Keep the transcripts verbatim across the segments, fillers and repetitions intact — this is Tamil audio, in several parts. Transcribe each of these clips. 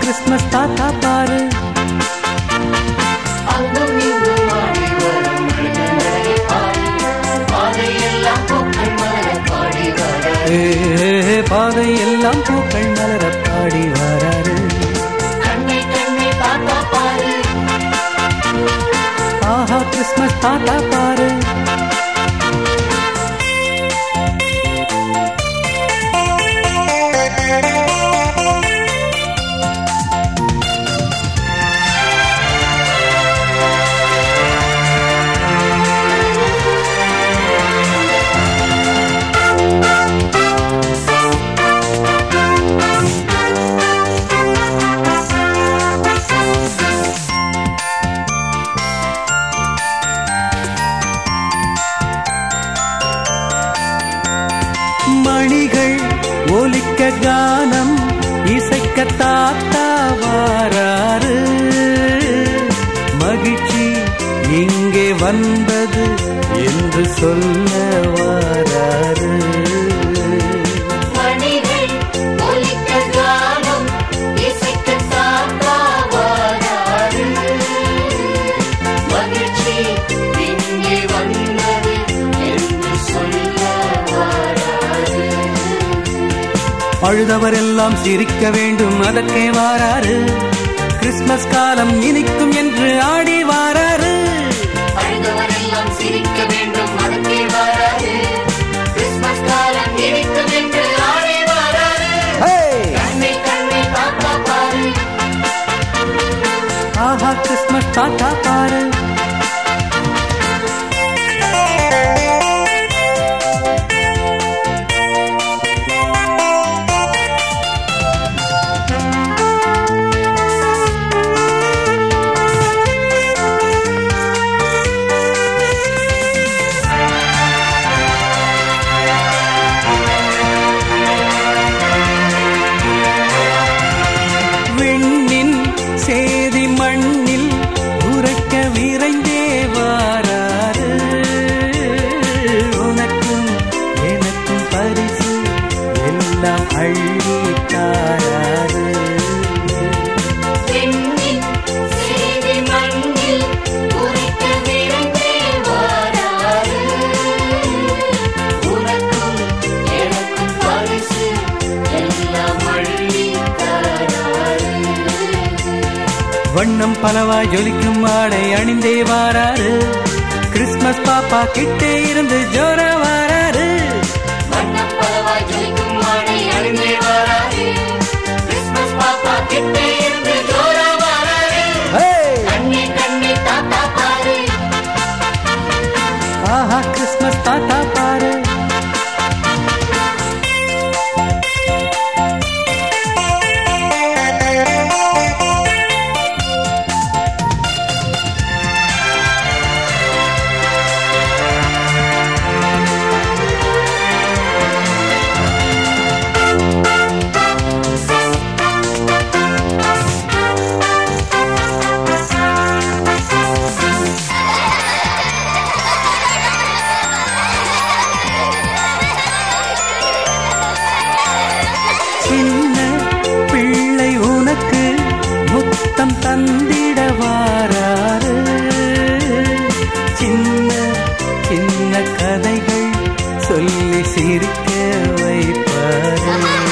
கிறிஸ்மஸ் தாத்தா பாரு. பாதை எல்லாம் பூக்கள் மலர பாடி வராரு. ஆஹா கிறிஸ்மஸ் தாத்தா பாரு. மணிகள் ஒலிக்க கானம் இசைக்க தாத்தா வாராரு. மகிழ்ச்சி இங்கே வந்தது என்று சொல்ல வாராரு. அழுதவரெல்லாம் சிரிக்க வேண்டும் அதற்கே வாராரு. கிறிஸ்மஸ் காலம் இனிக்கும் என்று ஆடி வாராரு. அழுதவரெல்லாம் சிரிக்க வேண்டும் அதற்கே வாராரு. கிறிஸ்மஸ் காலம் இனிக்கும் என்று ஆடி வாராரு. கண்ணை கண்ணை தாத்தா பாரு. ஆஹா கிறிஸ்மஸ் தாத்தா பாரு. சேதி மண்ணில் உரைக்க விரைந்தே வாராரு. உனக்கும் எனக்கும் பரிசு எல்லாம் அள்ளி தாராரு. வண்ணம் பலவாய் ஜொலிக்கும் ஆடை அணிந்தே வாராரு. கிறிஸ்மஸ் பாப்பா கிட்டே இருந்து ஜோர வாராரு. வண்ணம் பலவாய் ஜொலிக்கும் ஆடை அணிந்தே வாராரு. கிறிஸ்மஸ் பாப்பா கிட்டே இருந்து ஜோர வாராரு. கண்ணே கண்ணே தாத்தா பாரு. ஆஹா கிறிஸ்மஸ் தாத்தா பாரு. சின்ன பிள்ளை உனக்கு முத்தம் தந்திட வாராரு. சின்ன சின்ன கதைகள் சொல்லி சிரிக்க வைப்பாரு.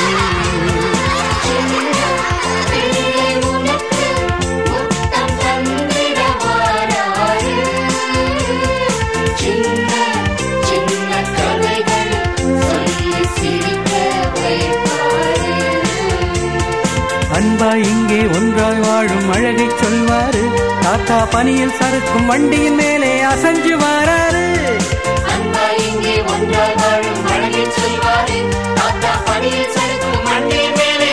அன்பா இங்கே ஒன்றாய் வாழும் அழகை சொல்வாரு. தாத்தா பனியில் சறுக்கும் வண்டியின் மேலே அசஞ்சு வாராரு. அன்பா இங்கே ஒன்றாய் வாழும் அழகை சொல்வாரு. தாத்தா பனியில் சறுக்கும் வண்டியின் மேலே